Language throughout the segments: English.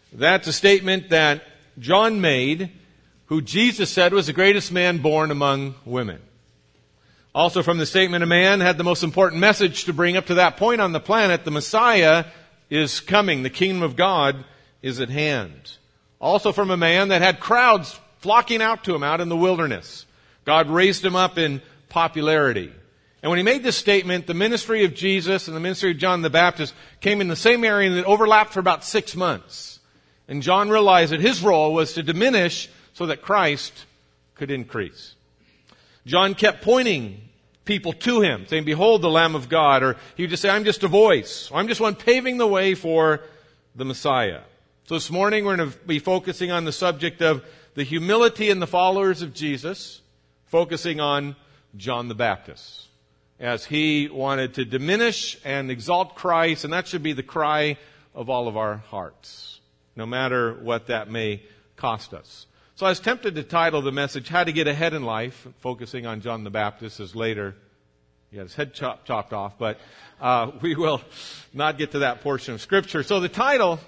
That's a statement that John made, who Jesus said was the greatest man born among women. Also from the statement, a man had the most important message to bring up to that point on the planet. The Messiah is coming. The kingdom of God is at hand. Also from a man that had crowds flocking out to him out in the wilderness. God raised him up in popularity. And when he made this statement, the ministry of Jesus and the ministry of John the Baptist came in the same area and it overlapped for about 6 months. And John realized that his role was to diminish so that Christ could increase. John kept pointing people to him, saying, "Behold the Lamb of God." Or he would just say, "I'm just a voice." Or, "I'm just one paving the way for the Messiah." So this morning we're going to be focusing on the subject of the humility in the followers of Jesus, focusing on John the Baptist, as he wanted to diminish and exalt Christ, and that should be the cry of all of our hearts, no matter what that may cost us. So I was tempted to title the message, "How to Get Ahead in Life," focusing on John the Baptist, as later he got his head chopped off, but we will not get to that portion of Scripture. So the title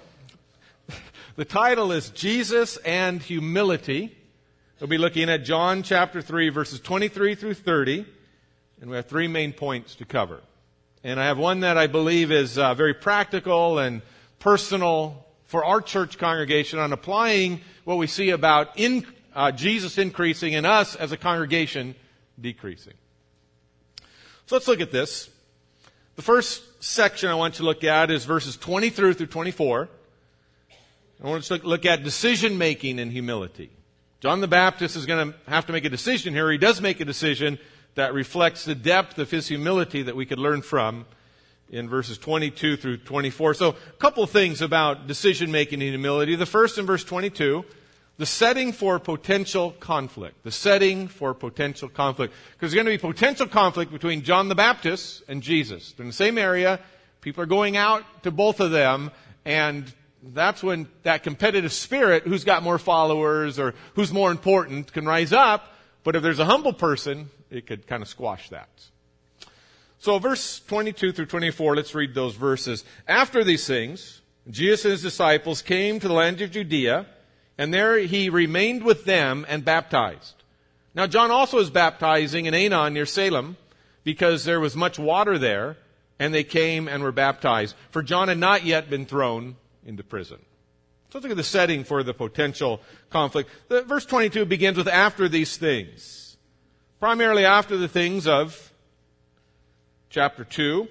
is Jesus and Humility. We'll be looking at John chapter 3, verses 23 through 30, and we have 3 main points to cover. And I have one that I believe is very practical and personal for our church congregation on applying what we see about Jesus increasing and us as a congregation decreasing. So let's look at this. The first section I want you to look at is verses 23 through 24. I want to look at decision making and humility. John the Baptist is going to have to make a decision here. He does make a decision that reflects the depth of his humility that we could learn from in verses 22 through 24. So a couple of things about decision-making and humility. The first, in verse 22, the setting for potential conflict. The setting for potential conflict. Because there's going to be potential conflict between John the Baptist and Jesus. They're in the same area. People are going out to both of them. And that's when that competitive spirit, who's got more followers or who's more important, can rise up. But if there's a humble person, it could kind of squash that. So verse 22 through 24, let's read those verses. After these things, Jesus and his disciples came to the land of Judea, and there he remained with them and baptized. Now John also was baptizing in Aenon near Salem, because there was much water there, and they came and were baptized. For John had not yet been thrown into prison. So let's look at the setting for the potential conflict. Verse 22 begins with "after these things." Primarily after the things of chapter 2.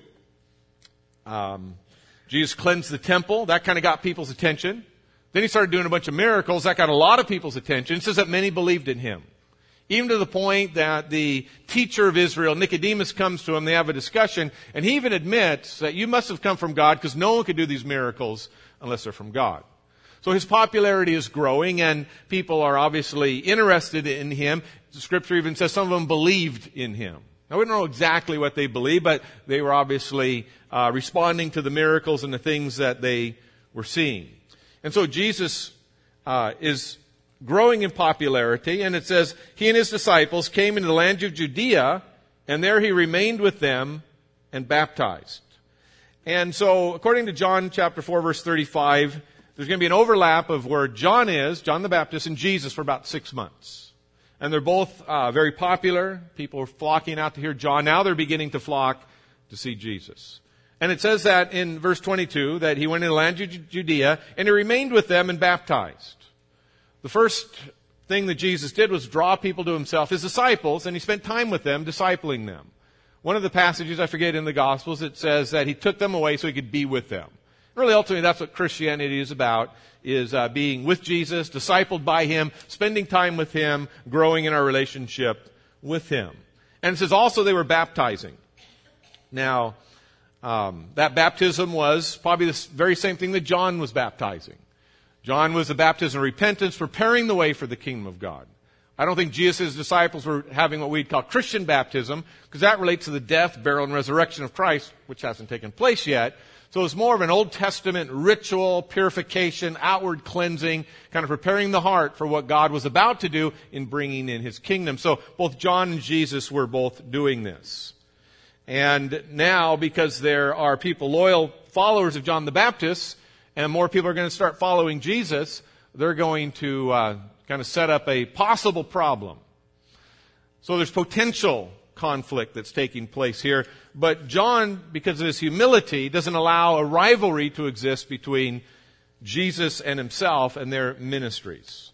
Jesus cleansed the temple. That kind of got people's attention. Then he started doing a bunch of miracles. That got a lot of people's attention. It says that many believed in him. Even to the point that the teacher of Israel, Nicodemus, comes to him. They have a discussion. And he even admits that you must have come from God, because no one could do these miracles unless they're from God. So his popularity is growing, and people are obviously interested in him. The Scripture even says some of them believed in him. Now, we don't know exactly what they believed, but they were obviously responding to the miracles and the things that they were seeing. And so Jesus is growing in popularity, and it says, he and his disciples came into the land of Judea, and there he remained with them and baptized. And so, according to John chapter 4, verse 35, there's going to be an overlap of where John is, John the Baptist, and Jesus for about 6 months. And they're both very popular. People are flocking out to hear John. Now they're beginning to flock to see Jesus. And it says that in verse 22 that he went into the land of Judea and he remained with them and baptized. The first thing that Jesus did was draw people to himself, his disciples, and he spent time with them, discipling them. One of the passages, I forget, in the Gospels, it says that he took them away so he could be with them. Really, ultimately, that's what Christianity is about, is being with Jesus, discipled by him, spending time with him, growing in our relationship with him. And it says also they were baptizing. Now, that baptism was probably the very same thing that John was baptizing. John was a baptism of repentance, preparing the way for the kingdom of God. I don't think Jesus' disciples were having what we'd call Christian baptism, because that relates to the death, burial, and resurrection of Christ, which hasn't taken place yet. So it's more of an Old Testament ritual, purification, outward cleansing, kind of preparing the heart for what God was about to do in bringing in his kingdom. So both John and Jesus were both doing this. And now, because there are people, loyal followers of John the Baptist, and more people are going to start following Jesus, they're going to kind of set up a possible problem. So there's potential conflict that's taking place here. But John, because of his humility, doesn't allow a rivalry to exist between Jesus and himself and their ministries.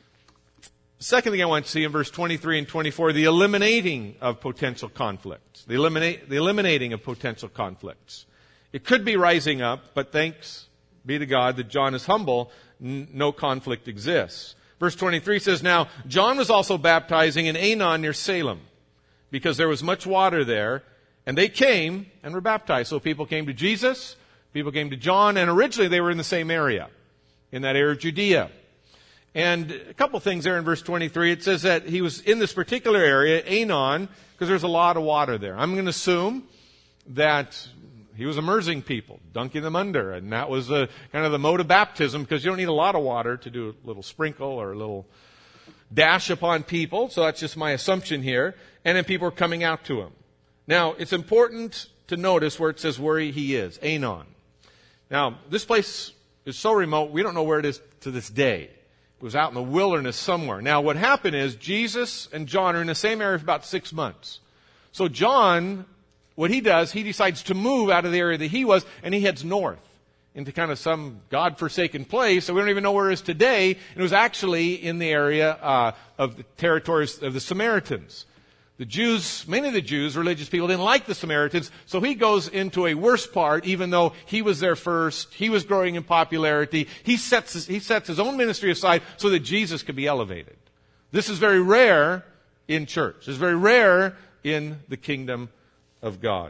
Second thing I want to see in verse 23 and 24, the eliminating of potential conflicts. The eliminating of potential conflicts. It could be rising up, but thanks be to God that John is humble. No conflict exists. Verse 23 says, Now John was also baptizing in Aenon near Salem, because there was much water there, and they came and were baptized. So people came to Jesus, people came to John, and originally they were in the same area, in that area of Judea. And a couple things there in verse 23. It says that he was in this particular area, Aenon, because there's a lot of water there. I'm going to assume that he was immersing people, dunking them under, and that was kind of the mode of baptism, because you don't need a lot of water to do a little sprinkle or a little dash upon people. So that's just my assumption here. And then people are coming out to him. Now, it's important to notice where it says where he is, Aenon. Now, this place is so remote, we don't know where it is to this day. It was out in the wilderness somewhere. Now, what happened is Jesus and John are in the same area for about 6 months. So John, what he does, he decides to move out of the area that he was, and he heads north into kind of some God-forsaken place that we don't even know where it is today. And it was actually in the area of the territories of the Samaritans. The Jews, many of the Jews, religious people, didn't like the Samaritans, so he goes into a worse part, even though he was there first, he was growing in popularity. He sets his own ministry aside so that Jesus could be elevated. This is very rare in church. It's very rare in the kingdom of God.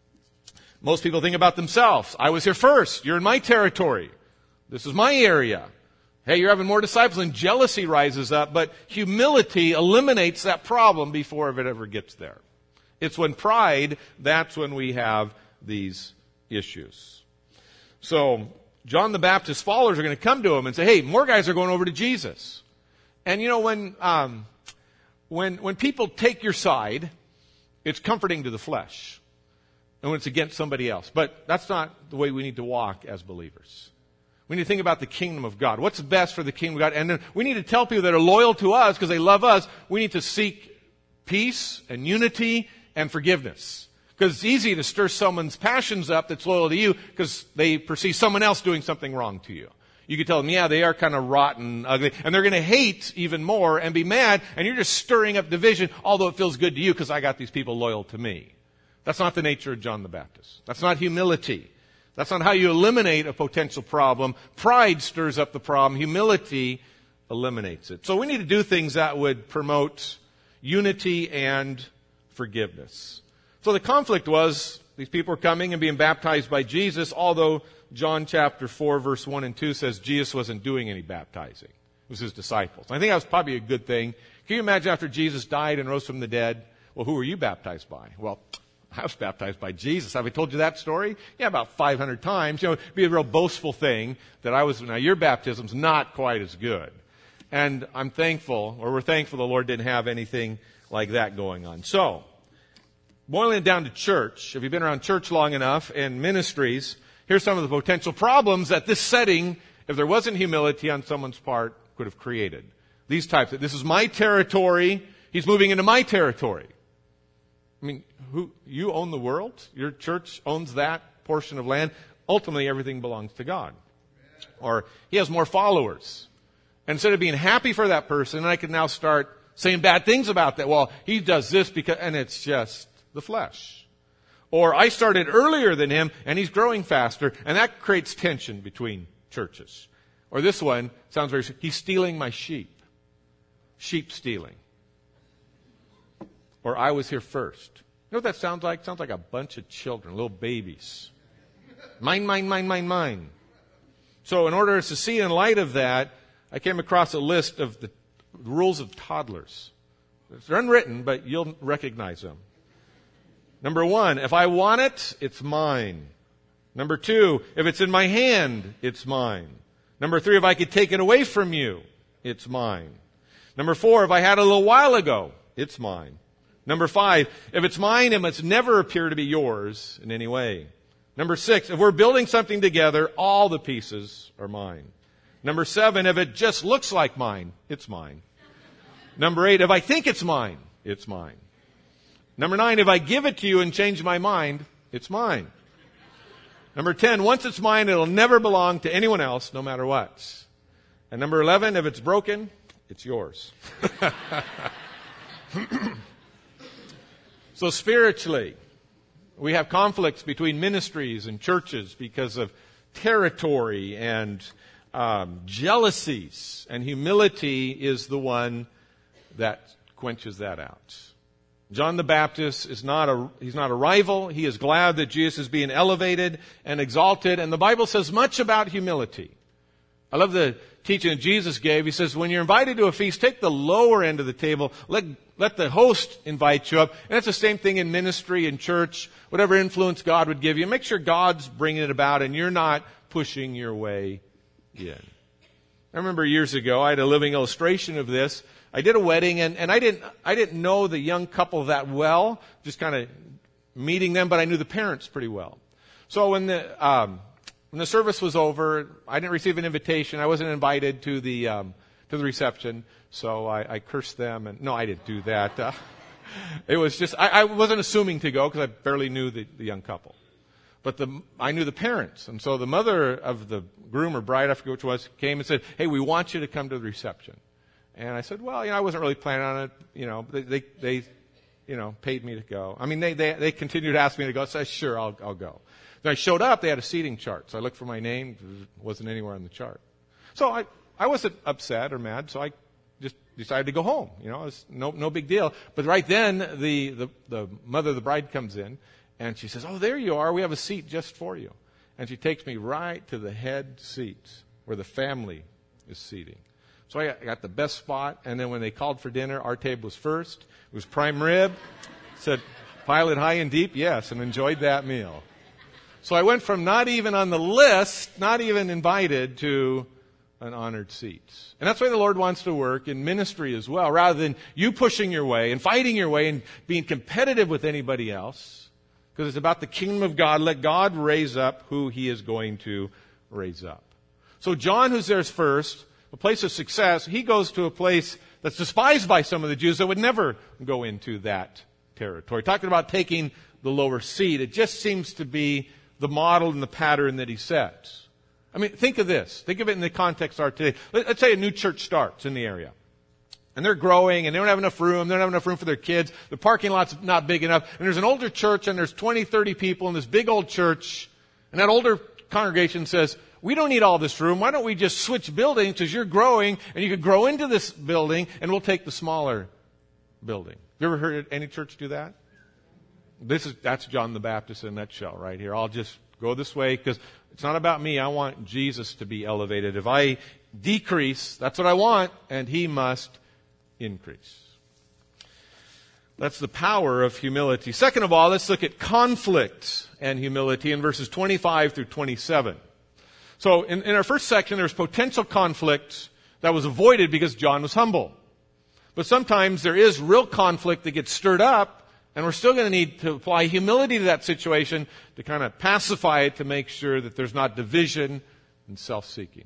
Most people think about themselves. I was here first. You're in my territory. This is my area. Hey, you're having more disciples, and jealousy rises up, but humility eliminates that problem before it ever gets there. It's when pride, that's when we have these issues. So, John the Baptist's followers are going to come to him and say, hey, more guys are going over to Jesus. And you know, when people take your side, it's comforting to the flesh. And when it's against somebody else. But that's not the way we need to walk as believers. We need to think about the kingdom of God. What's best for the kingdom of God? And then we need to tell people that are loyal to us because they love us, we need to seek peace and unity and forgiveness. Because it's easy to stir someone's passions up that's loyal to you because they perceive someone else doing something wrong to you. You can tell them, yeah, they are kind of rotten, ugly, and they're going to hate even more and be mad, and you're just stirring up division, although it feels good to you because I got these people loyal to me. That's not the nature of John the Baptist. That's not humility. That's not how you eliminate a potential problem. Pride stirs up the problem. Humility eliminates it. So we need to do things that would promote unity and forgiveness. So the conflict was these people were coming and being baptized by Jesus, although John chapter 4, verse 1 and 2 says Jesus wasn't doing any baptizing. It was his disciples. I think that was probably a good thing. Can you imagine after Jesus died and rose from the dead? Well, who were you baptized by? Well, I was baptized by Jesus. Have I told you that story? Yeah, about 500 times. You know, it'd be a real boastful thing that I was, now your baptism's not quite as good. And I'm thankful, or we're thankful the Lord didn't have anything like that going on. So, boiling it down to church, if you've been around church long enough and ministries, here's some of the potential problems that this setting, if there wasn't humility on someone's part, could have created. These types of, this is my territory, he's moving into my territory. I mean, you own the world? Your church owns that portion of land? Ultimately, everything belongs to God. Or he has more followers. And instead of being happy for that person, I can now start saying bad things about that. Well, he does this because, and it's just the flesh. Or I started earlier than him, and he's growing faster, and that creates tension between churches. Or this one sounds very, he's stealing my sheep. Sheep stealing. Or I was here first. You know what that sounds like? It sounds like a bunch of children, little babies. Mine, mine, mine, mine, mine. So in order to see in light of that, I came across a list of the rules of toddlers. They're unwritten, but you'll recognize them. Number 1, if I want it, it's mine. Number 2, if it's in my hand, it's mine. Number 3, if I could take it away from you, it's mine. Number 4, if I had it a little while ago, it's mine. Number 5, if it's mine, it must never appear to be yours in any way. Number 6, if we're building something together, all the pieces are mine. Number 7, if it just looks like mine, it's mine. Number 8, if I think it's mine, it's mine. Number 9, if I give it to you and change my mind, it's mine. Number 10, once it's mine, it'll never belong to anyone else, no matter what. And number 11, if it's broken, it's yours. So spiritually, we have conflicts between ministries and churches because of territory and jealousies. And humility is the one that quenches that out. John the Baptist he's not a rival. He is glad that Jesus is being elevated and exalted. And the Bible says much about humility. I love the teaching that Jesus gave. He says, when you're invited to a feast, take the lower end of the table. Let the host invite you up. And it's the same thing in ministry, in church, whatever influence God would give you. Make sure God's bringing it about and you're not pushing your way in. I remember years ago, I had a living illustration of this. I did a wedding, and I didn't know the young couple that well, just kind of meeting them, but I knew the parents pretty well. So when the service was over, I didn't receive an invitation. I wasn't invited to the reception, so I cursed them. And no, I didn't do that. It was just I wasn't assuming to go because I barely knew the young couple. But I knew the parents, and so the mother of the groom or bride, I forget which it was, came and said, "Hey, we want you to come to the reception." And I said, well, I wasn't really planning on it. They paid me to go. I mean, they continued to ask me to go. So I said, sure, I'll go. Then I showed up. They had a seating chart. So I looked for my name. It wasn't anywhere on the chart. So I wasn't upset or mad. So I just decided to go home. It was no big deal. But right then, the mother of the bride comes in and she says, oh, there you are. We have a seat just for you. And she takes me right to the head seat where the family is seating. So I got the best spot, and then when they called for dinner, our table was first. It was prime rib. Said, pile it high and deep, yes, and enjoyed that meal. So I went from not even on the list, not even invited, to an honored seat. And that's why the Lord wants to work in ministry as well, rather than you pushing your way and fighting your way and being competitive with anybody else, because it's about the kingdom of God. Let God raise up who He is going to raise up. So John, who's there first, a place of success, he goes to a place that's despised by some of the Jews that would never go into that territory. Talking about taking the lower seat, it just seems to be the model and the pattern that he sets. I mean, think of this. Think of it in the context of our today. Let's say a new church starts in the area. And they're growing, and they don't have enough room. They don't have enough room for their kids. The parking lot's not big enough. And there's an older church, and there's 20, 30 people in this big old church. And that older congregation says, we don't need all this room. Why don't we just switch buildings because you're growing and you could grow into this building and we'll take the smaller building. Have you ever heard any church do that? That's John the Baptist in a nutshell right here. I'll just go this way because it's not about me. I want Jesus to be elevated. If I decrease, that's what I want, and He must increase. That's the power of humility. Second of all, let's look at conflict and humility in verses 25 through 27. So in our first section, there's potential conflict that was avoided because John was humble. But sometimes there is real conflict that gets stirred up, and we're still going to need to apply humility to that situation to kind of pacify it, to make sure that there's not division and self-seeking.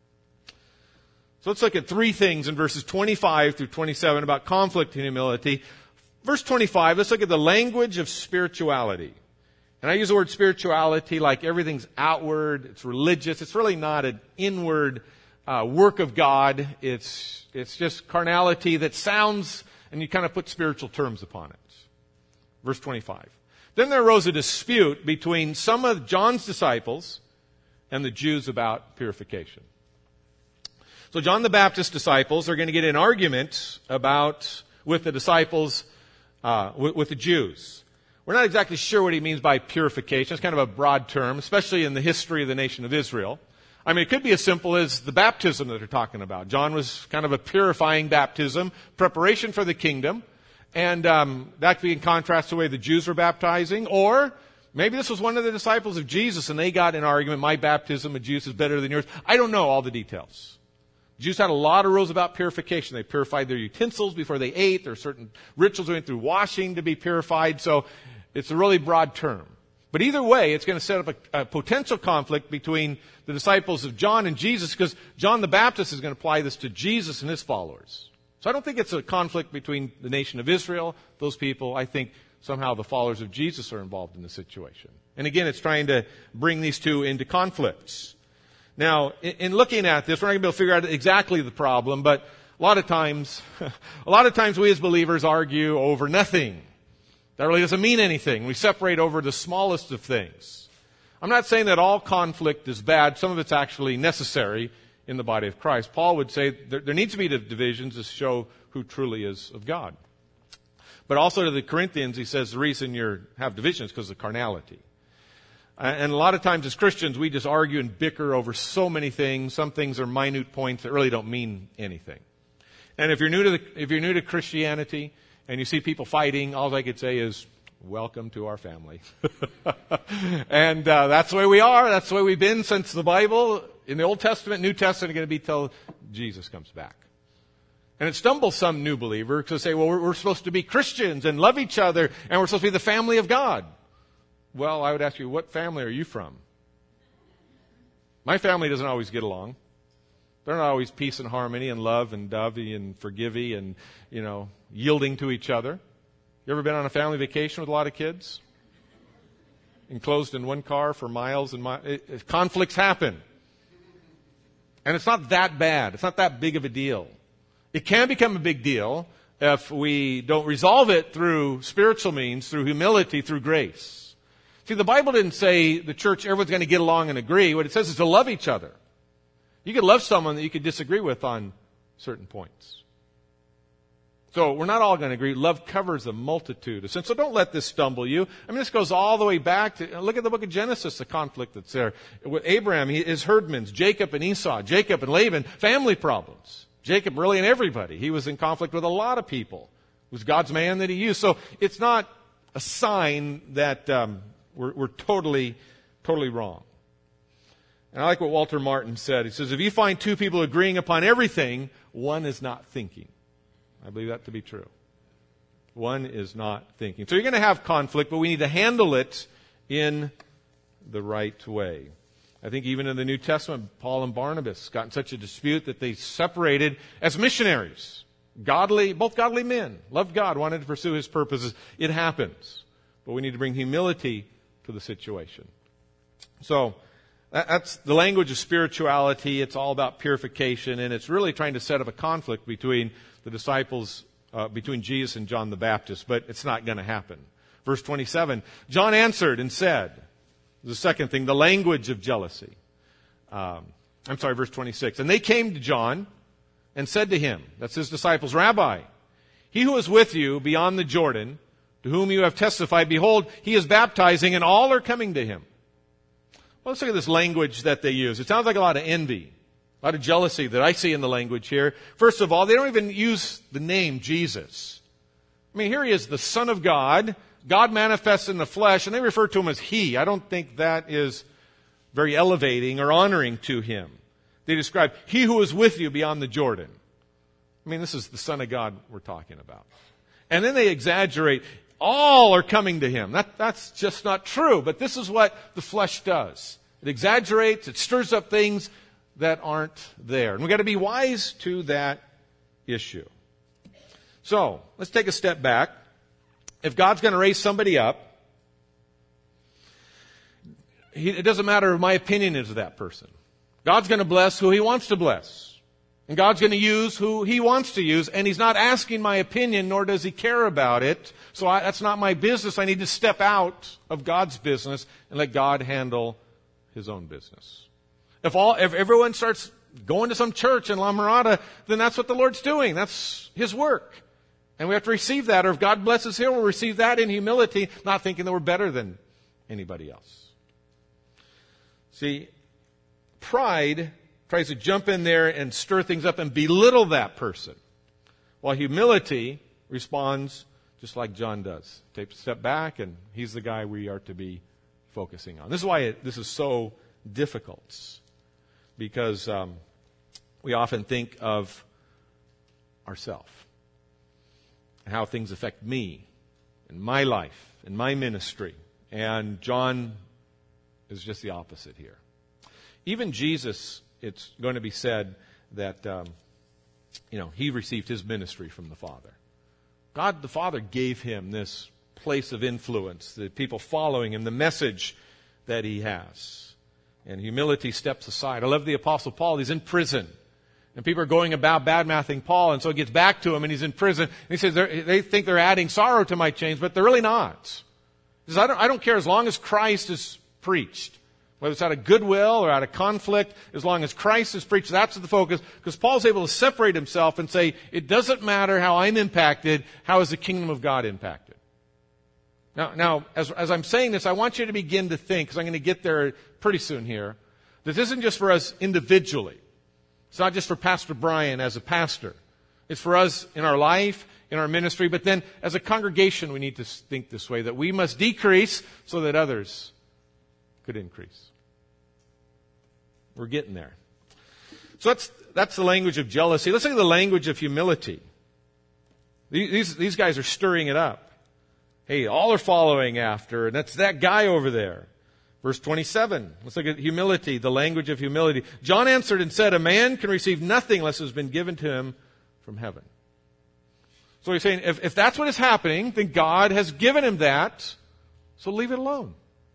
So let's look at three things in verses 25 through 27 about conflict and humility. Verse 25, let's look at the language of spirituality. And I use the word spirituality like everything's outward, it's religious. It's really not an inward work of God. It's just carnality that sounds, and you kind of put spiritual terms upon it. Verse 25. Then there arose a dispute between some of John's disciples and the Jews about purification. So John the Baptist's disciples are going to get in an argument with the disciples, with the Jews. We're not exactly sure what he means by purification. It's kind of a broad term, especially in the history of the nation of Israel. I mean, it could be as simple as the baptism that they're talking about. John was kind of a purifying baptism, preparation for the kingdom. And that could be in contrast to the way the Jews were baptizing. Or maybe this was one of the disciples of Jesus and they got in an argument, my baptism of Jews is better than yours. I don't know all the details. Jews had a lot of rules about purification. They purified their utensils before they ate. There are certain rituals they went through washing to be purified. So it's a really broad term. But either way, it's going to set up a potential conflict between the disciples of John and Jesus, because John the Baptist is going to apply this to Jesus and his followers. So I don't think it's a conflict between the nation of Israel, those people. I think somehow the followers of Jesus are involved in the situation. And again, it's trying to bring these two into conflicts. Now, in looking at this, we're not going to be able to figure out exactly the problem, but a lot of times we as believers argue over nothing. That really doesn't mean anything. We separate over the smallest of things. I'm not saying that all conflict is bad. Some of it's actually necessary in the body of Christ. Paul would say there needs to be divisions to show who truly is of God. But also to the Corinthians, he says the reason you have divisions is because of carnality. And a lot of times as Christians, we just argue and bicker over so many things. Some things are minute points that really don't mean anything. And if you're new to Christianity and you see people fighting, all I could say is, welcome to our family. And that's the way we are. That's the way we've been since the Bible. In the Old Testament, New Testament, are going to be till Jesus comes back. And it stumbles some new believer to say, well, we're supposed to be Christians and love each other, and we're supposed to be the family of God. Well, I would ask you, what family are you from? My family doesn't always get along. They're not always peace and harmony and love and dovey and forgivey and, yielding to each other. You ever been on a family vacation with a lot of kids? Enclosed in one car for miles and miles? Conflicts happen. And it's not that bad. It's not that big of a deal. It can become a big deal if we don't resolve it through spiritual means, through humility, through grace. See, the Bible didn't say the church, everyone's going to get along and agree. What it says is to love each other. You could love someone that you could disagree with on certain points. So we're not all going to agree. Love covers a multitude of sins. So don't let this stumble you. I mean, this goes all the way back to, look at the book of Genesis, the conflict that's there. With Abraham, his herdmans, Jacob and Esau, Jacob and Laban, family problems. Jacob really and everybody. He was in conflict with a lot of people. It was God's man that he used. So it's not a sign that we're totally wrong. And I like what Walter Martin said. He says, if you find two people agreeing upon everything, one is not thinking. I believe that to be true. One is not thinking. So you're going to have conflict, but we need to handle it in the right way. I think even in the New Testament, Paul and Barnabas got in such a dispute that they separated as missionaries. Both godly men, loved God, wanted to pursue his purposes. It happens. But we need to bring humility to the situation. So that's the language of spirituality. It's all about purification, and it's really trying to set up a conflict between the disciples, between Jesus and John the Baptist, but it's not going to happen. Verse 27, John answered and said, the second thing, the language of jealousy. Verse 26, and they came to John and said to him, that's his disciples, Rabbi, he who is with you beyond the Jordan, to whom you have testified, behold, he is baptizing, and all are coming to him. Well, let's look at this language that they use. It sounds like a lot of envy, a lot of jealousy that I see in the language here. First of all, they don't even use the name Jesus. I mean, here he is, the Son of God, God manifests in the flesh, and they refer to him as he. I don't think that is very elevating or honoring to him. They describe, he who is with you beyond the Jordan. I mean, this is the Son of God we're talking about. And then they exaggerate, all are coming to him. That's just not true, but this is what the flesh does. It exaggerates, it stirs up things that aren't there. And we've got to be wise to that issue. So, let's take a step back. If God's going to raise somebody up, it doesn't matter what my opinion is of that person. God's going to bless who he wants to bless. And God's going to use who he wants to use, and he's not asking my opinion, nor does he care about it. So that's not my business. I need to step out of God's business and let God handle his own business. If everyone starts going to some church in La Mirada, then that's what the Lord's doing. That's his work. And we have to receive that, or if God blesses here, we'll receive that in humility, not thinking that we're better than anybody else. See, pride tries to jump in there and stir things up and belittle that person, while humility responds just like John does. Take a step back, and he's the guy we are to be focusing on. This is why this is so difficult, because we often think of ourselves and how things affect me and my life and my ministry And John is just the opposite here. Even Jesus, it's going to be said that, he received his ministry from the Father. God the Father gave him this place of influence, the people following him, the message that he has. And humility steps aside. I love the Apostle Paul. He's in prison. And people are going about bad-mouthing Paul, and so it gets back to him, and he's in prison. And he says, they think they're adding sorrow to my chains, but they're really not. He says, I don't care as long as Christ is preached. Whether it's out of goodwill or out of conflict, as long as Christ is preached, that's the focus. Because Paul's able to separate himself and say, it doesn't matter how I'm impacted, how is the kingdom of God impacted? Now, as I'm saying this, I want you to begin to think, because I'm going to get there pretty soon here, that this isn't just for us individually. It's not just for Pastor Brian as a pastor. It's for us in our life, in our ministry, but then as a congregation we need to think this way, that we must decrease so that others could increase. We're getting there. So that's the language of jealousy. Let's look at the language of humility. These guys are stirring it up. Hey, all are following after, and that's that guy over there. Verse 27, let's look at humility, the language of humility. John answered and said, a man can receive nothing unless it has been given to him from heaven. So he's saying, if that's what is happening, then God has given him that, so leave it alone.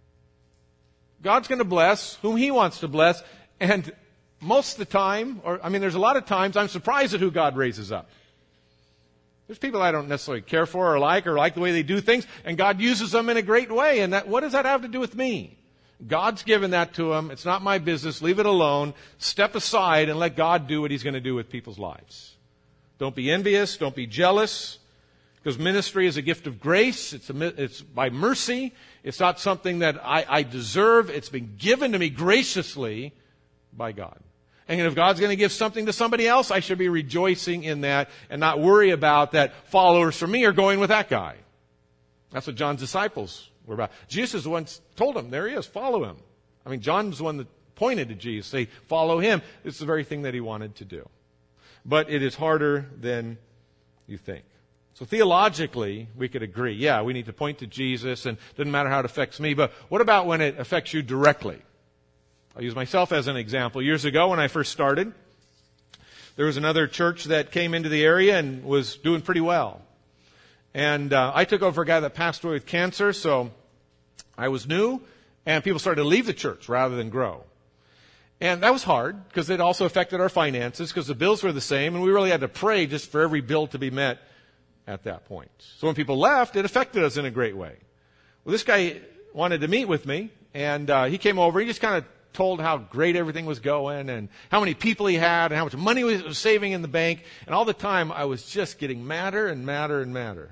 God's going to bless whom he wants to bless, and most of the time, there's a lot of times I'm surprised at who God raises up. There's people I don't necessarily care for or like the way they do things, and God uses them in a great way. And what does that have to do with me? God's given that to him. It's not my business. Leave it alone. Step aside and let God do what he's going to do with people's lives. Don't be envious. Don't be jealous. Because ministry is a gift of grace. It's by mercy. It's not something that I deserve. It's been given to me graciously by God. And if God's going to give something to somebody else, I should be rejoicing in that and not worry about that followers from me are going with that guy. That's what John's disciples were about. Jesus is the one told him, there he is, follow him. John's the one that pointed to Jesus, say, follow him. It's the very thing that he wanted to do. But it is harder than you think. So theologically, we could agree, yeah, we need to point to Jesus, and it doesn't matter how it affects me. But what about when it affects you directly? I'll use myself as an example. Years ago, when I first started, there was another church that came into the area and was doing pretty well. And I took over for a guy that passed away with cancer, so I was new, and people started to leave the church rather than grow. And that was hard, because it also affected our finances, because the bills were the same, and we really had to pray just for every bill to be met at that point. So when people left, it affected us in a great way. Well, this guy wanted to meet with me, and he came over. He just kind of told how great everything was going and how many people he had and how much money he was saving in the bank. And all the time, I was just getting madder and madder and madder.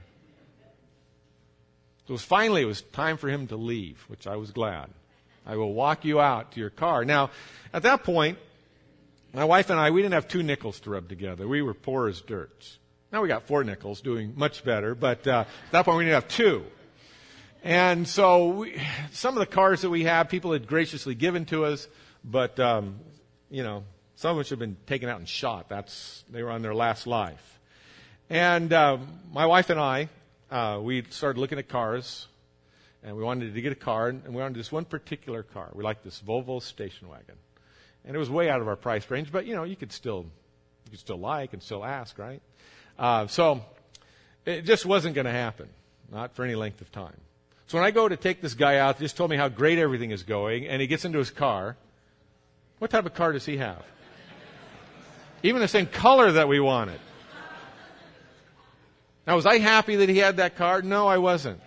So it was time for him to leave, which I was glad. I will walk you out to your car. Now, at that point, my wife and I, we didn't have 2 nickels to rub together. We were poor as dirt. Now we got 4 nickels, doing much better. But at that point, we didn't have 2. And so some of the cars that we have, people had graciously given to us, but, some of which have been taken out and shot. They were on their last life. And my wife and I, we started looking at cars, and we wanted to get a car, and we wanted this one particular car. We liked this Volvo station wagon. And it was way out of our price range, but, you could still like and still ask, right? So it just wasn't going to happen, not for any length of time. So when I go to take this guy out, he just told me how great everything is going, and he gets into his car. What type of car does he have? Even the same color that we wanted. Now, was I happy that he had that car? No, I wasn't.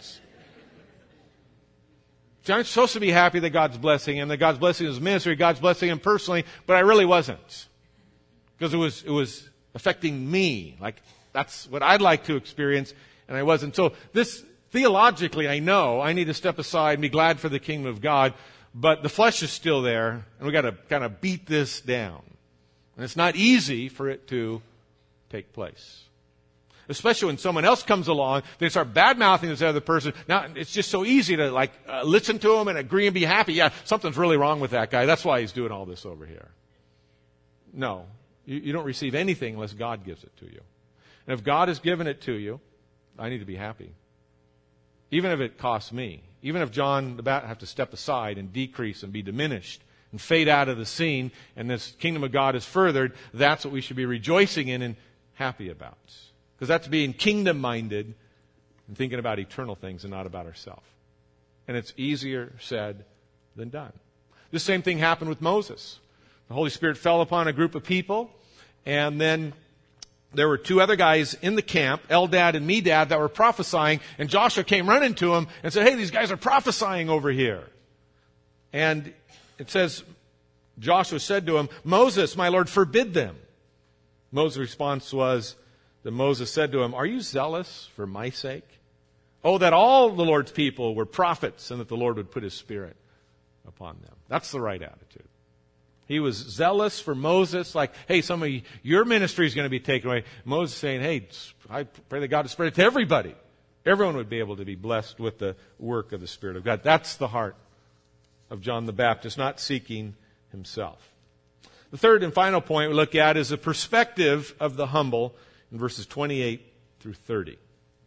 See, I'm supposed to be happy that God's blessing him, that God's blessing his ministry, God's blessing him personally, but I really wasn't. Because it was affecting me. Like, that's what I'd like to experience, and I wasn't. So theologically, I know I need to step aside and be glad for the kingdom of God, but the flesh is still there, and we've got to kind of beat this down. And it's not easy for it to take place. Especially when someone else comes along, they start bad-mouthing this other person. Now, it's just so easy to listen to them and agree and be happy. Yeah, something's really wrong with that guy. That's why he's doing all this over here. No, you don't receive anything unless God gives it to you. And if God has given it to you, I need to be happy. Even if it costs me. Even if John the Baptist have to step aside and decrease and be diminished and fade out of the scene, and this kingdom of God is furthered, that's what we should be rejoicing in and happy about. Because that's being kingdom-minded and thinking about eternal things and not about ourselves. And it's easier said than done. The same thing happened with Moses. The Holy Spirit fell upon a group of people, and then there were two other guys in the camp, Eldad and Medad, that were prophesying, and Joshua came running to him and said, hey, these guys are prophesying over here. And it says, Joshua said to him, Moses, my Lord, forbid them. Moses' response was that Moses said to him, are you zealous for my sake? Oh, that all the Lord's people were prophets and that the Lord would put his Spirit upon them. That's the right attitude. He was zealous for Moses, like, hey, some of your ministry is going to be taken away. Moses saying, hey, I pray that God would spread it to everybody. Everyone would be able to be blessed with the work of the Spirit of God. That's the heart of John the Baptist, not seeking himself. The third and final point we look at is the perspective of the humble in verses 28 through 30.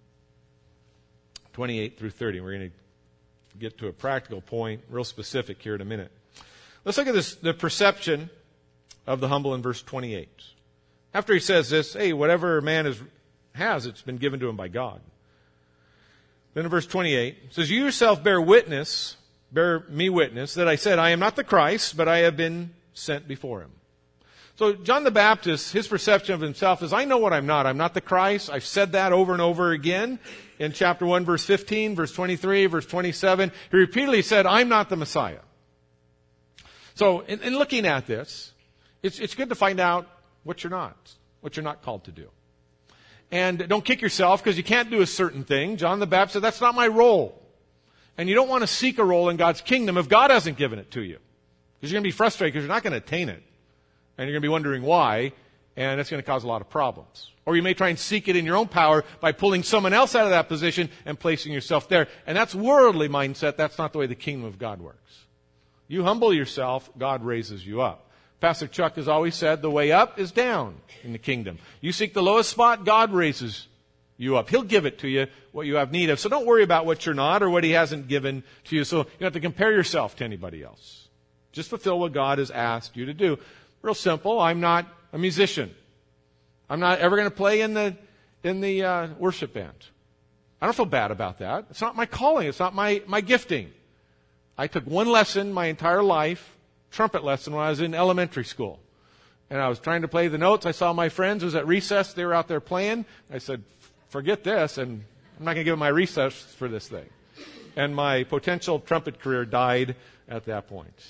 28 through 30. We're going to get to a practical point, real specific here in a minute. Let's look at this, the perception of the humble in verse 28. After he says this, hey, whatever a man has, it's been given to him by God. Then in verse 28, it says, you yourself bear me witness, that I said, I am not the Christ, but I have been sent before him. So John the Baptist, his perception of himself is, I know what I'm not. I'm not the Christ. I've said that over and over again. In chapter 1, verse 15, verse 23, verse 27, he repeatedly said, I'm not the Messiah. So in looking at this, it's good to find out what you're not called to do. And don't kick yourself because you can't do a certain thing. John the Baptist said, that's not my role. And you don't want to seek a role in God's kingdom if God hasn't given it to you. Because you're going to be frustrated because you're not going to attain it. And you're going to be wondering why, and that's going to cause a lot of problems. Or you may try and seek it in your own power by pulling someone else out of that position and placing yourself there. And that's worldly mindset. That's not the way the kingdom of God works. You humble yourself, God raises you up. Pastor Chuck has always said the way up is down in the kingdom. You seek the lowest spot, God raises you up. He'll give it to you what you have need of. So don't worry about what you're not or what he hasn't given to you. So you don't have to compare yourself to anybody else. Just fulfill what God has asked you to do. Real simple. I'm not a musician. I'm not ever going to play in the worship band. I don't feel bad about that. It's not my calling. It's not my gifting. I took one lesson my entire life, trumpet lesson, when I was in elementary school. And I was trying to play the notes. I saw my friends. It was at recess. They were out there playing. I said, forget this, and I'm not going to give them my recess for this thing. And my potential trumpet career died at that point.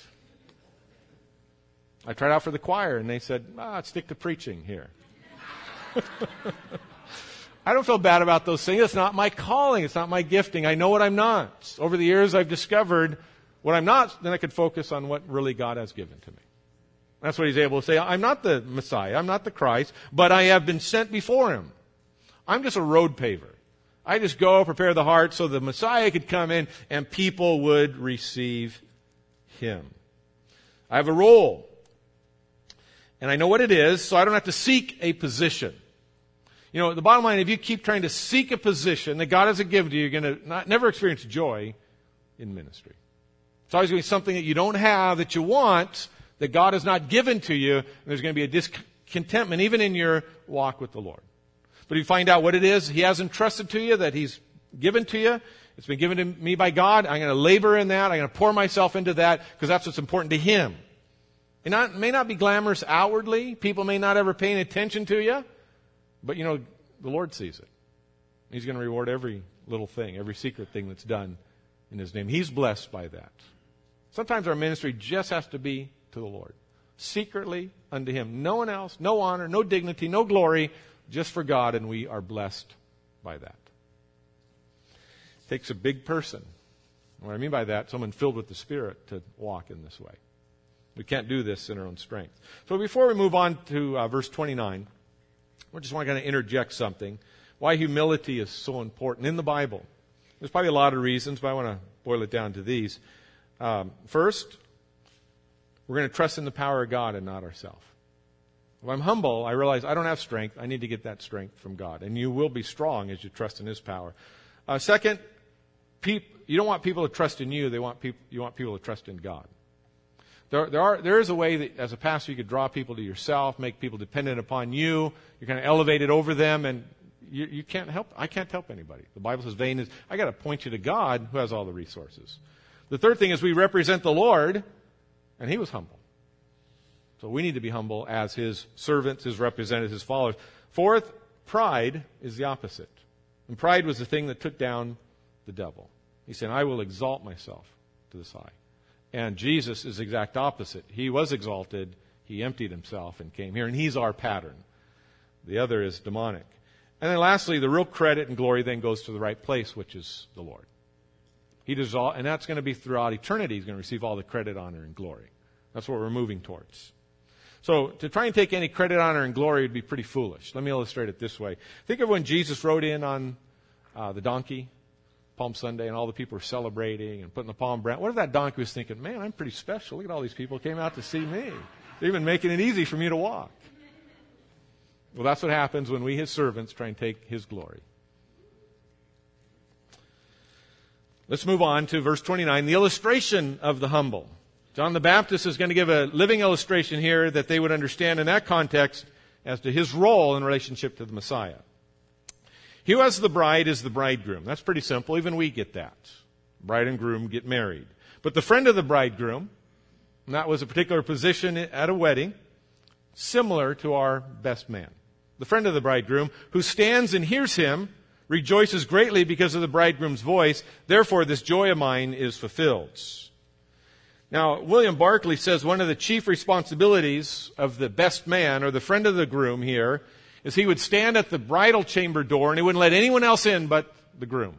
I tried out for the choir, and they said, stick to preaching here. I don't feel bad about those things. It's not my calling. It's not my gifting. I know what I'm not. Over the years, I've discovered what I'm not, then I could focus on what really God has given to me. That's what he's able to say. I'm not the Messiah. I'm not the Christ, but I have been sent before him. I'm just a road paver. I just go prepare the heart so the Messiah could come in and people would receive him. I have a role. And I know what it is, so I don't have to seek a position. You know, the bottom line, if you keep trying to seek a position that God hasn't given to you, you're going to never experience joy in ministry. It's always going to be something that you don't have, that you want, that God has not given to you, and there's going to be a discontentment even in your walk with the Lord. But if you find out what it is He has entrusted to you, that He's given to you, it's been given to me by God, I'm going to labor in that, I'm going to pour myself into that, because that's what's important to Him. It may not be glamorous outwardly, people may not ever pay any attention to you, but you know, the Lord sees it. He's going to reward every little thing, every secret thing that's done in His name. He's blessed by that. Sometimes our ministry just has to be to the Lord. Secretly unto Him. No one else, no honor, no dignity, no glory, just for God, and we are blessed by that. It takes a big person. What I mean by that, someone filled with the Spirit to walk in this way. We can't do this in our own strength. So before we move on to verse 29, I just want to kind of interject something. Why humility is so important in the Bible. There's probably a lot of reasons, but I want to boil it down to these. First, we're going to trust in the power of God and not ourselves. If I'm humble, I realize I don't have strength. I need to get that strength from God. And you will be strong as you trust in His power. Second, You don't want people to trust in you. You want people to trust in God. There is a way that, as a pastor, you could draw people to yourself, make people dependent upon you. You're kind of elevated over them, and you can't help. I can't help anybody. The Bible says, "Vain is." I got to point you to God, who has all the resources. The third thing is we represent the Lord, and He was humble. So we need to be humble as His servants, His representatives, His followers. Fourth, pride is the opposite, and pride was the thing that took down the devil. He said, "I will exalt myself to this high." And Jesus is the exact opposite. He was exalted, He emptied Himself and came here, and He's our pattern. The other is demonic. And then lastly, the real credit and glory then goes to the right place, which is the Lord. He does all, and that's going to be throughout eternity. He's going to receive all the credit, honor, and glory. That's what we're moving towards. So to try and take any credit, honor, and glory would be pretty foolish. Let me illustrate it this way. Think of when Jesus rode in on the donkey, Palm Sunday, and all the people were celebrating and putting the palm branch. What if that donkey was thinking, "Man, I'm pretty special. Look at all these people who came out to see me. They're even making it easy for me to walk." Well, that's what happens when we, His servants, try and take His glory. Let's move on to verse 29, the illustration of the humble. John the Baptist is going to give a living illustration here that they would understand in that context as to his role in relationship to the Messiah. He who has the bride is the bridegroom. That's pretty simple. Even we get that. Bride and groom get married. But the friend of the bridegroom, and that was a particular position at a wedding, similar to our best man. The friend of the bridegroom, who stands and hears him, rejoices greatly because of the bridegroom's voice. Therefore, this joy of mine is fulfilled. Now, William Barclay says one of the chief responsibilities of the best man, or the friend of the groom here, is he would stand at the bridal chamber door and he wouldn't let anyone else in but the groom.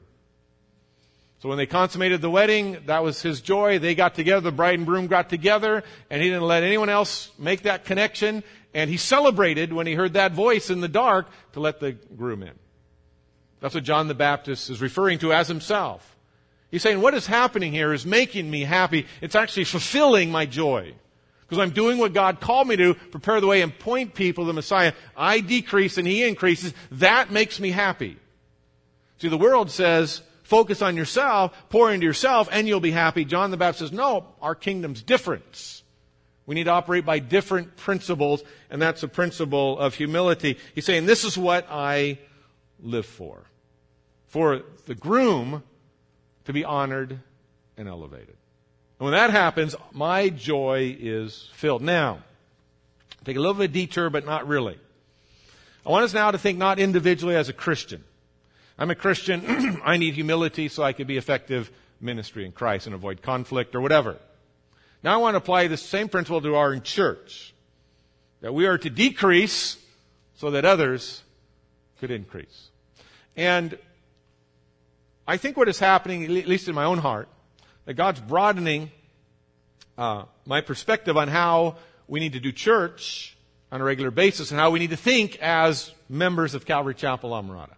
So when they consummated the wedding, that was his joy. They got together, the bride and groom got together, and he didn't let anyone else make that connection. And he celebrated when he heard that voice in the dark to let the groom in. That's what John the Baptist is referring to as himself. He's saying, what is happening here is making me happy. It's actually fulfilling my joy. Because I'm doing what God called me to, prepare the way and point people to the Messiah. I decrease and He increases. That makes me happy. See, the world says, focus on yourself, pour into yourself, and you'll be happy. John the Baptist says, no, our kingdom's different. We need to operate by different principles, and that's a principle of humility. He's saying, this is what I live for. For the groom to be honored and elevated. And when that happens, my joy is filled. Now, take a little bit of a detour, but not really. I want us now to think not individually as a Christian. I'm a Christian. I need humility so I can be effective ministry in Christ and avoid conflict or whatever. Now I want to apply this same principle to our church. That we are to decrease so that others could increase. And I think what is happening, at least in my own heart, that God's broadening my perspective on how we need to do church on a regular basis and how we need to think as members of Calvary Chapel Amarada.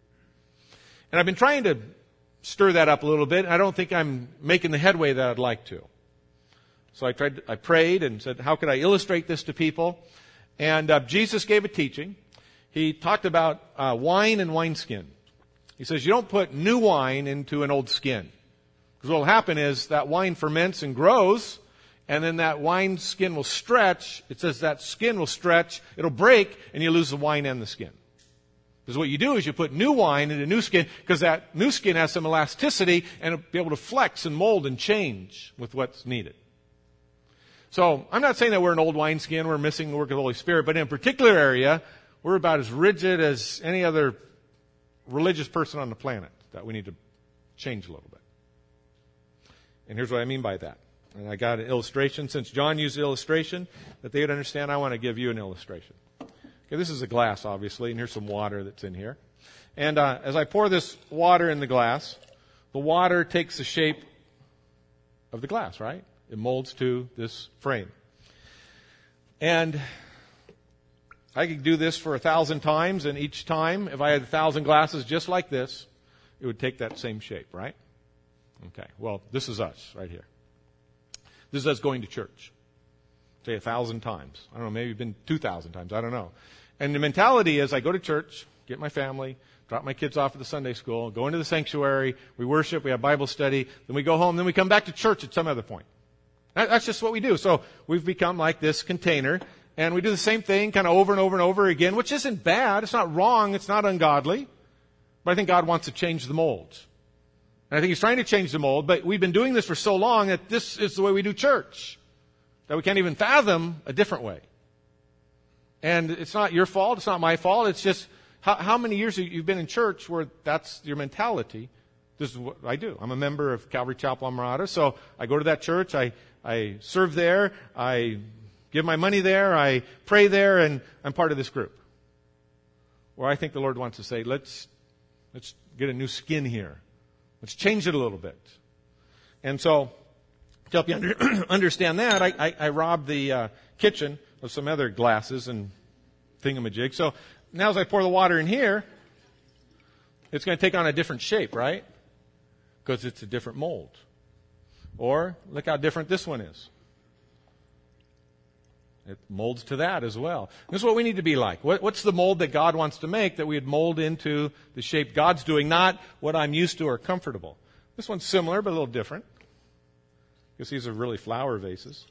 And I've been trying to stir that up a little bit, and I don't think I'm making the headway that I'd like to. So I prayed and said, how could I illustrate this to people? And Jesus gave a teaching. He talked about wine and wineskin. He says, you don't put new wine into an old skin. Because what will happen is that wine ferments and grows, and then that wine skin will stretch. It says that skin will stretch, it'll break, and you lose the wine and the skin. Because what you do is you put new wine into new skin, because that new skin has some elasticity, and it'll be able to flex and mold and change with what's needed. So I'm not saying that we're an old wineskin, we're missing the work of the Holy Spirit, but in a particular area, we're about as rigid as any other religious person on the planet, that we need to change a little bit. And here's what I mean by that. And I got an illustration. Since John used illustration that they would understand, I want to give you an illustration. Okay, this is a glass, obviously, and here's some water that's in here. And as I pour this water in the glass, the water takes the shape of the glass, right? It molds to this frame. And I could do this for 1,000 times, and each time, if I had 1,000 glasses just like this, it would take that same shape, right? Okay, well, this is us right here. This is us going to church. Say 1,000 times. I don't know, maybe it's been 2,000 times. I don't know. And the mentality is I go to church, get my family, drop my kids off at the Sunday school, go into the sanctuary, we worship, we have Bible study, then we go home, then we come back to church at some other point. That's just what we do. So we've become like this container, and we do the same thing kind of over and over and over again, which isn't bad. It's not wrong. It's not ungodly. But I think God wants to change the mold. And I think He's trying to change the mold, but we've been doing this for so long that this is the way we do church, that we can't even fathom a different way. And it's not your fault. It's not my fault. It's just how many years you've been in church where that's your mentality. This is what I do. I'm a member of Calvary Chapel Amarada, so I go to that church. I serve there. I give my money there. I pray there, and I'm part of this group. Where I think the Lord wants to say, let's get a new skin here. Let's change it a little bit. And so, to help you understand that, I robbed the kitchen of some other glasses and thingamajig. So now as I pour the water in here, it's going to take on a different shape, right? Because it's a different mold. Or look how different this one is. It molds to that as well. This is what we need to be like. What's the mold that God wants to make that we would mold into the shape God's doing, not what I'm used to or comfortable. This one's similar, but a little different. Because these are really flower vases.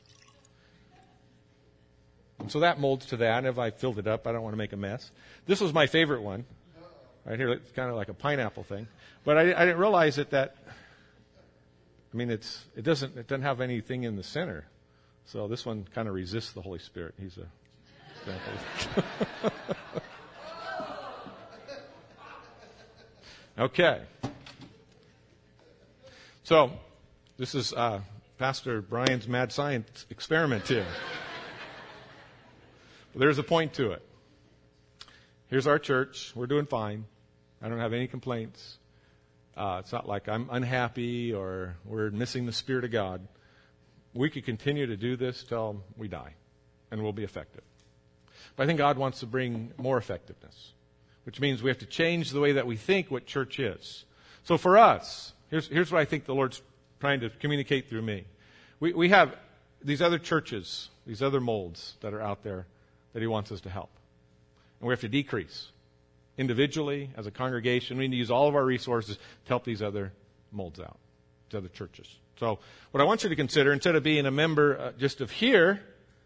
And so that molds to that. And if I filled it up, I don't want to make a mess. This was my favorite one. Right here, it's kind of like a pineapple thing. But I didn't realize it doesn't have anything in the center. So this one kind of resists the Holy Spirit. He's a example. Okay. So this is Pastor Brian's mad science experiment here. But there's a point to it. Here's our church. We're doing fine. I don't have any complaints. It's not like I'm unhappy or we're missing the Spirit of God. We could continue to do this till we die, and we'll be effective. But I think God wants to bring more effectiveness, which means we have to change the way that we think what church is. So for us, here's what I think the Lord's trying to communicate through me. We have these other churches, these other molds that are out there that He wants us to help. And we have to decrease. Individually, as a congregation, we need to use all of our resources to help these other molds out, these other churches. So what I want you to consider, instead of being a member just of here,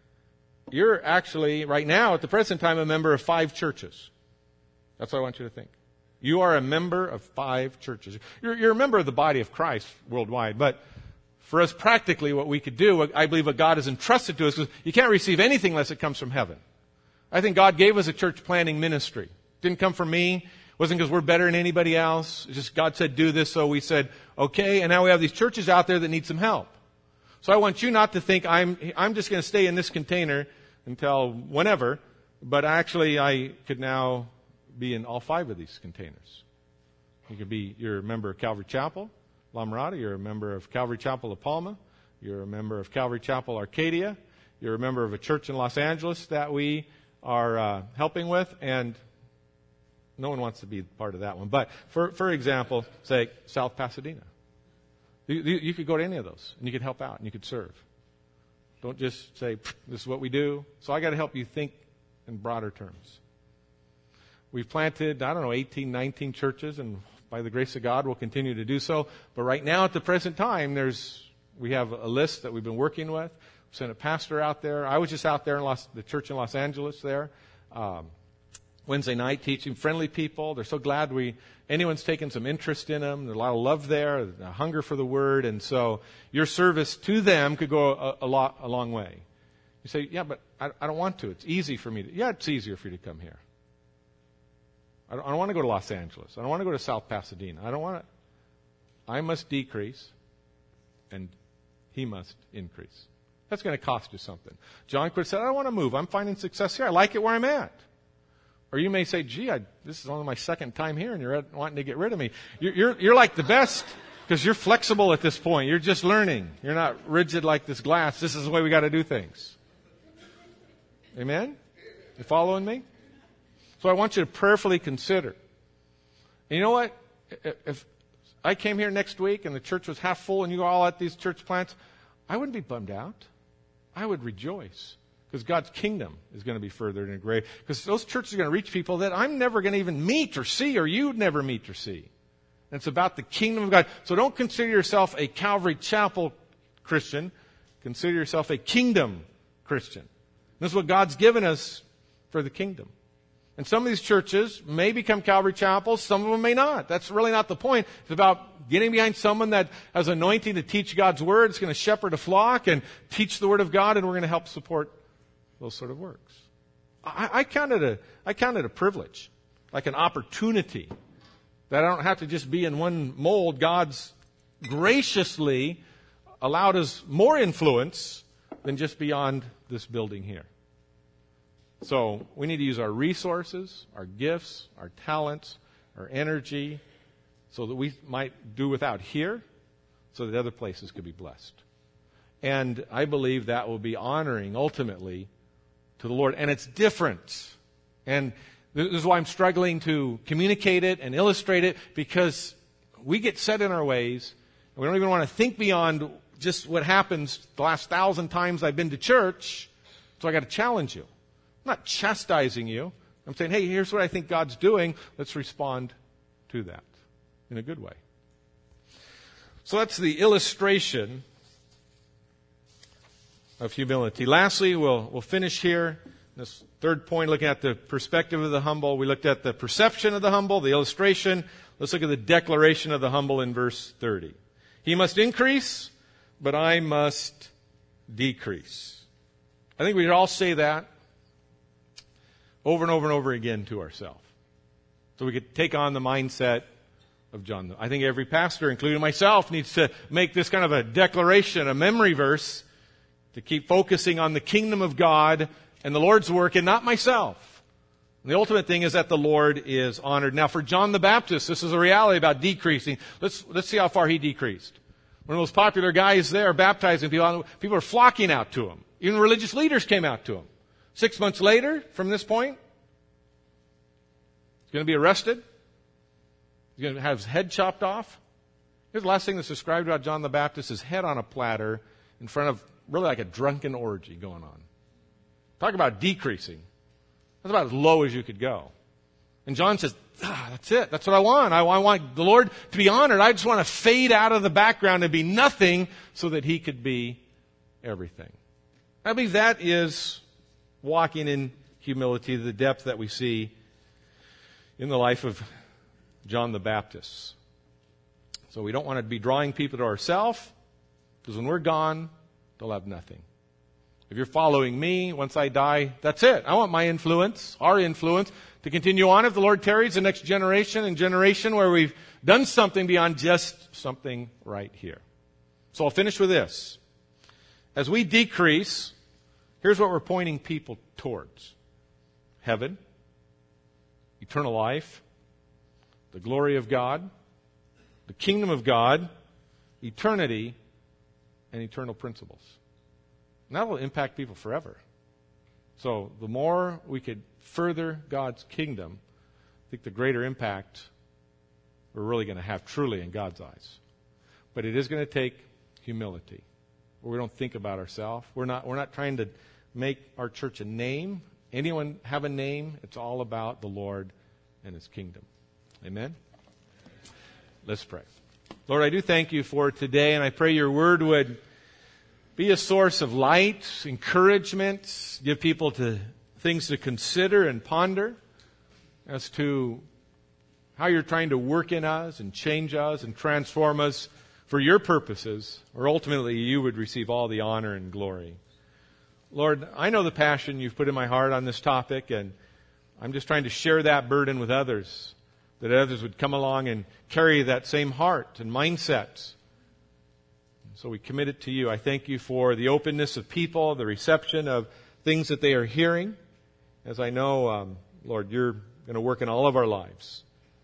you're actually, right now, at the present time, a member of 5 churches. That's what I want you to think. You are a member of 5 churches. You're a member of the body of Christ worldwide. But for us, practically, what we could do, I believe what God has entrusted to us, because you can't receive anything unless it comes from heaven. I think God gave us a church planning ministry. Didn't come from me. Wasn't because we're better than anybody else. It's just God said do this, so we said, okay, and now we have these churches out there that need some help. So I want you not to think I'm just going to stay in this container until whenever, but actually I could now be in all 5 of these containers. You're a member of Calvary Chapel, La Mirada. You're a member of Calvary Chapel, La Palma. You're a member of Calvary Chapel, Arcadia. You're a member of a church in Los Angeles that we are helping with, and no one wants to be part of that one. But for example, say South Pasadena. You could go to any of those, and you could help out, and you could serve. Don't just say, this is what we do. So I got to help you think in broader terms. We've planted, 18, 19 churches, and by the grace of God, we'll continue to do so. But right now, at the present time, we have a list that we've been working with. We sent a pastor out there. I was just out there in the church in Los Angeles there. Wednesday night teaching friendly people. They're so glad anyone's taken some interest in them. There's a lot of love there, a hunger for the Word. And so your service to them could go a long way. You say, yeah, but I don't want to. It's easy for me to. Yeah, it's easier for you to come here. I don't want to go to Los Angeles. I don't want to go to South Pasadena. I must decrease, and He must increase. That's going to cost you something. John could have said, I don't want to move. I'm finding success here. I like it where I'm at. Or you may say, gee, this is only my 2nd time here, and you're wanting to get rid of me. You're like the best, because you're flexible at this point. You're just learning. You're not rigid like this glass. This is the way we got to do things. Amen? You following me? So I want you to prayerfully consider. And you know what? If I came here next week and the church was half full and you were all at these church plants, I wouldn't be bummed out. I would rejoice. Because God's kingdom is going to be furthered and greater. Because those churches are going to reach people that I'm never going to even meet or see, or you'd never meet or see. And it's about the kingdom of God. So don't consider yourself a Calvary Chapel Christian. Consider yourself a kingdom Christian. This is what God's given us for the kingdom. And some of these churches may become Calvary Chapels, some of them may not. That's really not the point. It's about getting behind someone that has anointing to teach God's Word. It's going to shepherd a flock and teach the Word of God, and we're going to help support those sort of works. I count it a privilege, like an opportunity, that I don't have to just be in one mold. God's graciously allowed us more influence than just beyond this building here. So we need to use our resources, our gifts, our talents, our energy, so that we might do without here, so that other places could be blessed. And I believe that will be honoring, ultimately, to the Lord. And it's different. And this is why I'm struggling to communicate it and illustrate it, because we get set in our ways, and we don't even want to think beyond just what happens the last 1,000 times I've been to church. So I got to challenge you. I'm not chastising you. I'm saying, hey, here's what I think God's doing. Let's respond to that in a good way. So that's the illustration of humility. Lastly, we'll finish here. This third point, looking at the perspective of the humble. We looked at the perception of the humble, the illustration. Let's look at the declaration of the humble in verse 30. He must increase, but I must decrease. I think we could all say that over and over and over again to ourselves. So we could take on the mindset of John. I think every pastor, including myself, needs to make this kind of a declaration, a memory verse, to keep focusing on the kingdom of God and the Lord's work and not myself. And the ultimate thing is that the Lord is honored. Now for John the Baptist, this is a reality about decreasing. Let's see how far he decreased. One of the most popular guys there baptizing people. People are flocking out to him. Even religious leaders came out to him. 6 months later, from this point, he's going to be arrested. He's going to have his head chopped off. Here's the last thing that's described about John the Baptist, his head on a platter in front of really like a drunken orgy going on. Talk about decreasing. That's about as low as you could go. And John says, that's it. That's what I want. I want the Lord to be honored. I just want to fade out of the background and be nothing so that he could be everything. I believe that is walking in humility, the depth that we see in the life of John the Baptist. So we don't want to be drawing people to ourselves, because when we're gone, they'll have nothing. If you're following me, once I die, that's it. I want my influence, our influence, to continue on if the Lord tarries the next generation and generation where we've done something beyond just something right here. So I'll finish with this. As we decrease, here's what we're pointing people towards. Heaven, eternal life, the glory of God, the kingdom of God, eternity, and eternal principles. And that will impact people forever. So the more we could further God's kingdom, I think the greater impact we're really going to have truly in God's eyes. But it is going to take humility, where we don't think about ourselves. We're not trying to make our church a name. Anyone have a name? It's all about the Lord and His kingdom. Amen? Let's pray. Lord, I do thank you for today, and I pray your word would be a source of light, encouragement, give people things to consider and ponder as to how you're trying to work in us and change us and transform us for your purposes, or ultimately you would receive all the honor and glory. Lord, I know the passion you've put in my heart on this topic, and I'm just trying to share that burden with others, that others would come along and carry that same heart and mindset. So we commit it to you. I thank you for the openness of people, the reception of things that they are hearing. As I know, Lord, you're going to work in all of our lives.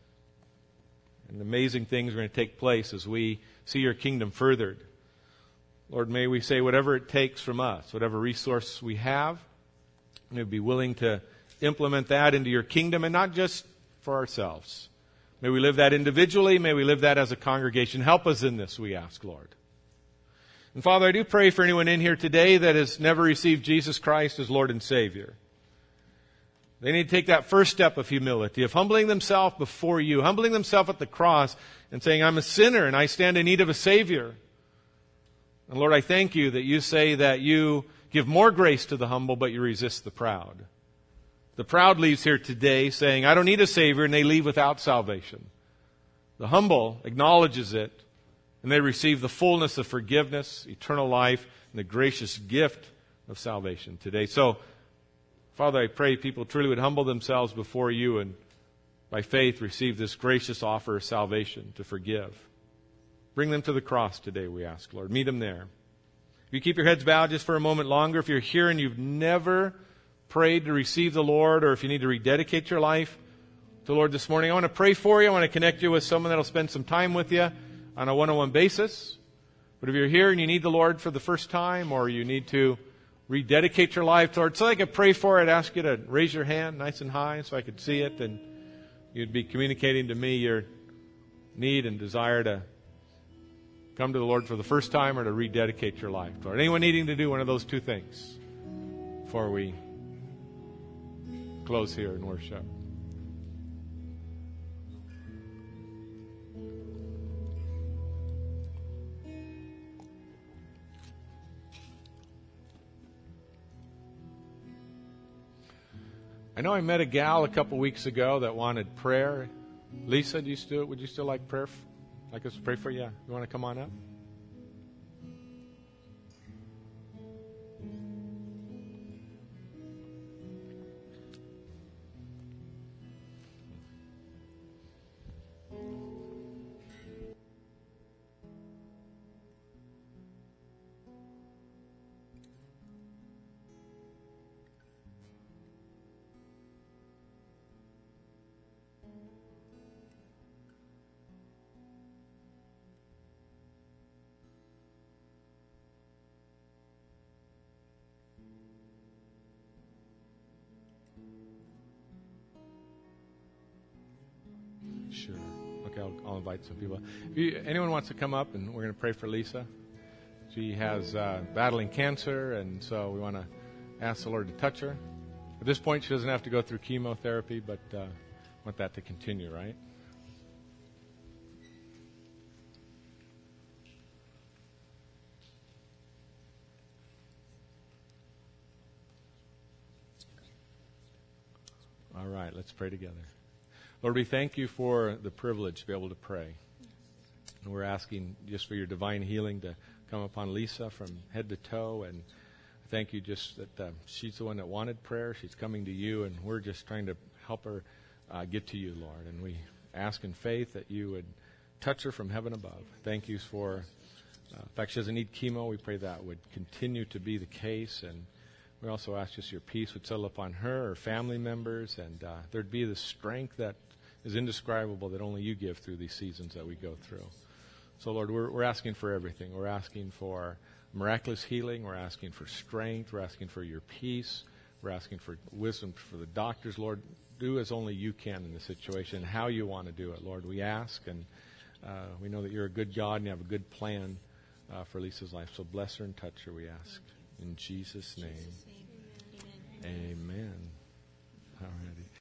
And amazing things are going to take place as we see your kingdom furthered. Lord, may we say whatever it takes from us, whatever resource we have, may we be willing to implement that into your kingdom and not just for ourselves. May we live that individually. May we live that as a congregation. Help us in this, we ask, Lord. And Father, I do pray for anyone in here today that has never received Jesus Christ as Lord and Savior. They need to take that first step of humility, of humbling themselves before you, humbling themselves at the cross and saying, I'm a sinner and I stand in need of a Savior. And Lord, I thank you that you say that you give more grace to the humble, but you resist the proud. The proud leaves here today saying, I don't need a Savior, and they leave without salvation. The humble acknowledges it, and they receive the fullness of forgiveness, eternal life, and the gracious gift of salvation today. So, Father, I pray people truly would humble themselves before you and by faith receive this gracious offer of salvation to forgive. Bring them to the cross today, we ask, Lord. Meet them there. If you keep your heads bowed just for a moment longer, if you're here and you've never prayed to receive the Lord, or if you need to rededicate your life to the Lord this morning, I want to pray for you. I want to connect you with someone that will spend some time with you on a one-on-one basis. But if you're here and you need the Lord for the first time, or you need to rededicate your life to the Lord, so I could pray for it, I'd ask you to raise your hand nice and high so I could see it, and you'd be communicating to me your need and desire to come to the Lord for the first time or to rededicate your life. Lord, anyone needing to do one of those two things before we close here in worship? I know I met a gal a couple weeks ago that wanted prayer. Lisa, would you still like prayer? Like us to pray for you? You want to come on up? Sure. Okay, I'll invite some people. If anyone wants to come up, and we're going to pray for Lisa. She has battling cancer, and so we want to ask the Lord to touch her. At this point, she doesn't have to go through chemotherapy, but want that to continue, right? All right, let's pray together. Lord, we thank you for the privilege to be able to pray. And we're asking just for your divine healing to come upon Lisa from head to toe. And thank you just that she's the one that wanted prayer. She's coming to you, and we're just trying to help her get to you, Lord. And we ask in faith that you would touch her from heaven above. Thank you for, in fact, she doesn't need chemo. We pray that would continue to be the case. And we also ask just your peace would settle upon her or family members, and there'd be the strength that is indescribable that only you give through these seasons that we go through. So, Lord, we're asking for everything. We're asking for miraculous healing. We're asking for strength. We're asking for your peace. We're asking for wisdom for the doctors. Lord, do as only you can in this situation, how you want to do it. Lord, we ask, and we know that you're a good God and you have a good plan for Lisa's life. So bless her and touch her, we ask. In Jesus' name, amen. All righty.